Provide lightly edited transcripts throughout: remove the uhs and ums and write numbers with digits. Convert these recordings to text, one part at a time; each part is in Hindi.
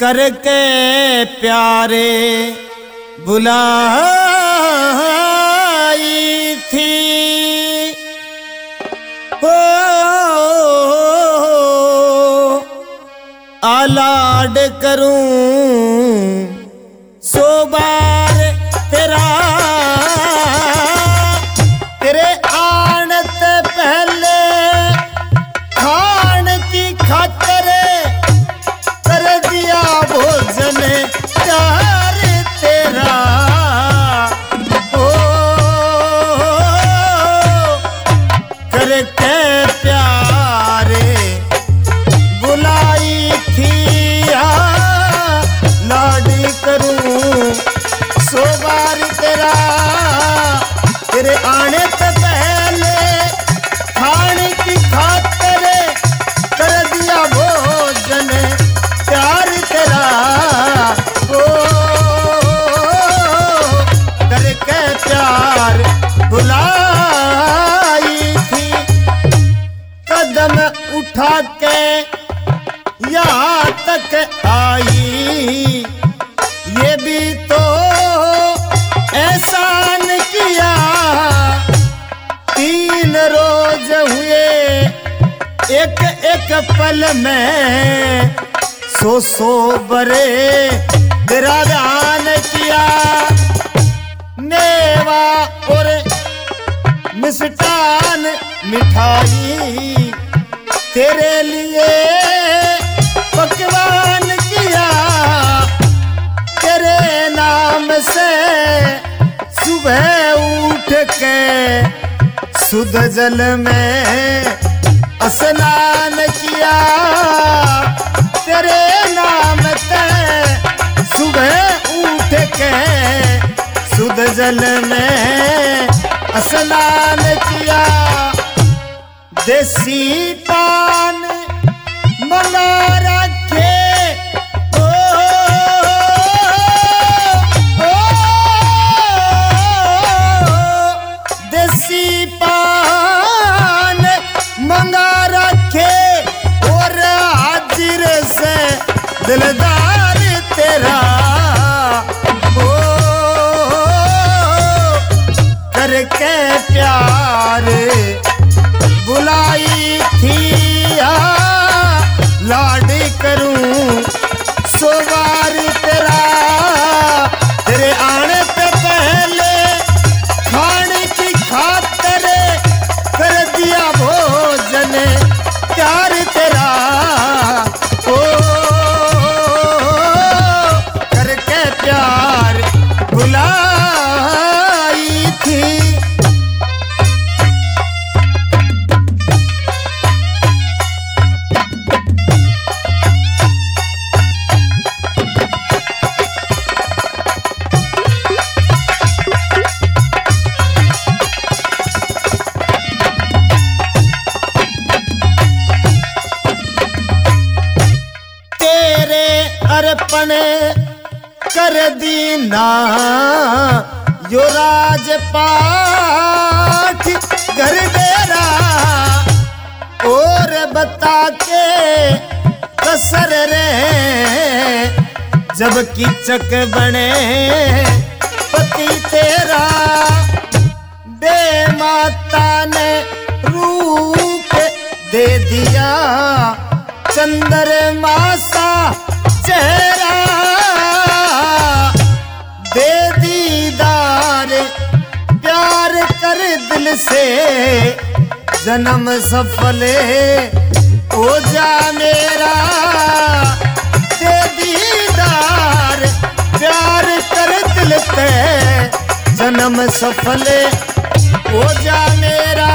करके प्यारे बुलाई थी। हो आलाड करूं सो बार तेरा, तेरे आने से पहले खान की खातिर कर दिया भोजन प्यार तेरा। ओ करके प्यारे बुलाई थी, लाड करूं सो बार तेरा, तेरे आने से पहले खाने की खातिर कर दिया भोजन प्यार तेरा। ओ करके प्यार बुलाई थी, कदम उठा के यहाँ तक आई, ये भी तो एहसान किया। 3 रोज हुए एक एक पल में, 100 बरे तेरा ध्यान किया। मेवा और मिष्ठान मिठाई तेरे लिए पकवान किया। तेरे नाम से सुबह उठ के शुद्ध जल में स्नान किया। तेरे नाम से सुबह उठ के शुद्ध जल में स्नान किया। देसी पान मंगा रखे, ओ देसी पान मंगा रखे, और हाजिर से दिलदार तेरा। ओ करके प्यार बुलाई थी, लाड करूं सो बार तेरा, तेरे आने पे पहले खाने की खातिर कर दिया भोजन प्यार तेरा। ओ करके प्यार बुलाई थी। अर्पण कर दीना यो राजपाठ घर डेरा, और बता के कसर रे जब कीचक बने पति तेरा। बे माता ने रूप दे दिया चंद्रमा सा चेहरा, दे दीदार प्यार कर दिल से जन्म सफल हो जा मेरा। दे दीदार प्यार कर दिल से जन्म सफल हो जा मेरा।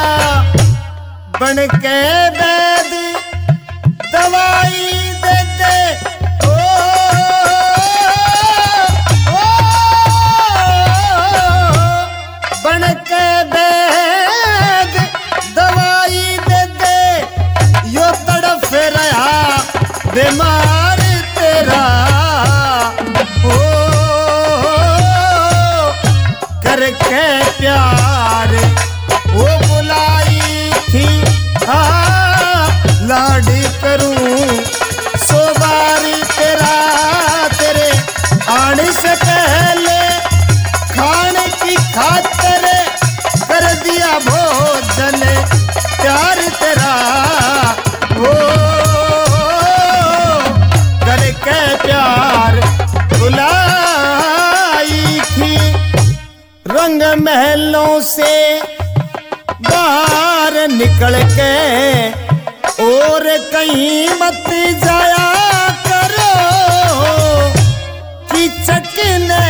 बन के वैद दवाई दे दे, बन के वैद दवाई दे दे, यो तड़फ रहा बीमार तेरा। ओ करके प्यार वो बुलाई थी, हाँ तेरा ओ करके प्यार बुलाई थी। रंग महलों से बाहर निकल के और कहीं मत जाया करो कि चकने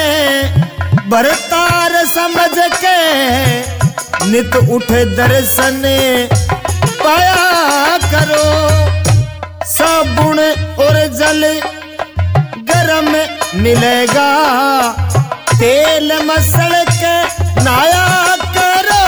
भरतार समझ के नित उठ दर्शन पाया करो। साबुन और जल गरम मिलेगा, तेल मसल के नहाया करो।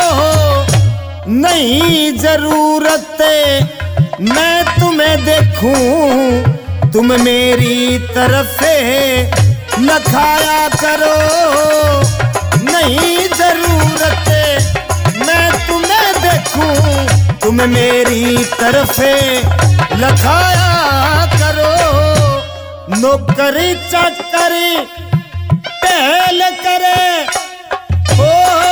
नहीं जरूरत मैं तुम्हें देखूं, तुम मेरी तरफ न खाया करो। नहीं जरूरत मैं तुम्हें देखूं, तुम मेरी तरफ लखाया करो। नौकरी चाकरी टहल करे ओ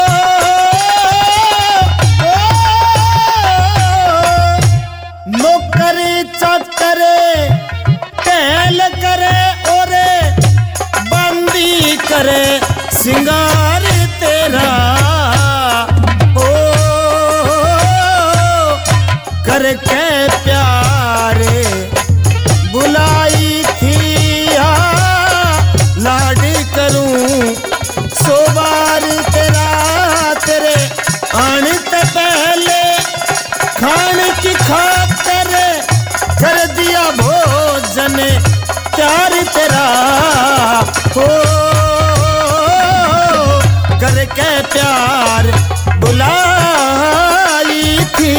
नौकरी चाकरी टहल करे और बंदी करे सिंगार तेरा ओ करके प्यारे बुलाई थी। लाडी करूं सो बार तेरा, तेरे आने से पहले खान की खातर कर दिया भोजन प्यार तेरा हो करके प्यार बुलाई थी।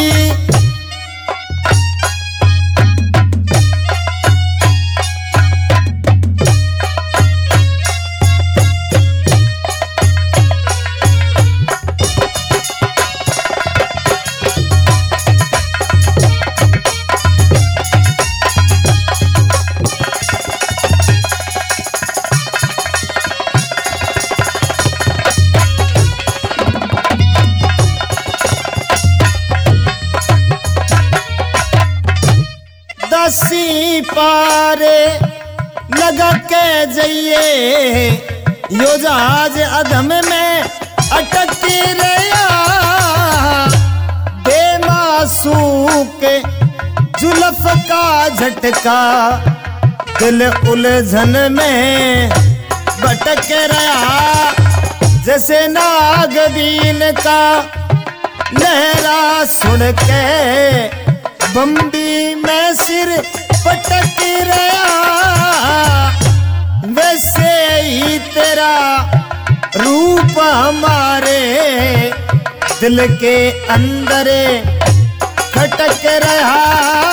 दसी पारे लगा के जाइए यो जहाज अधम में अटक रहा। बेमासूम के जुल्फ का झटका दिल उलझन में भटक रहा। जैसे नागबीन का लहरा सुन के बम्बी में सिर पटक रहा। वैसे ही तेरा रूप हमारे दिल के अंदर खटक रहा।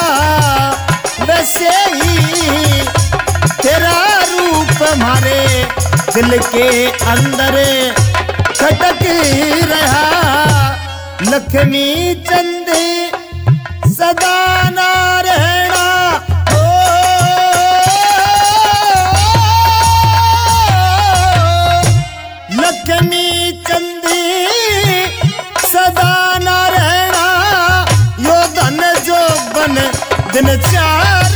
वैसे ही तेरा रूप हमारे दिल के अंदर खटक रहा। लक्ष्मी चंद सदा ना रहना ओ लक्ष्मी चंदी सदा ना रहना। यो धन जो बन दिन चार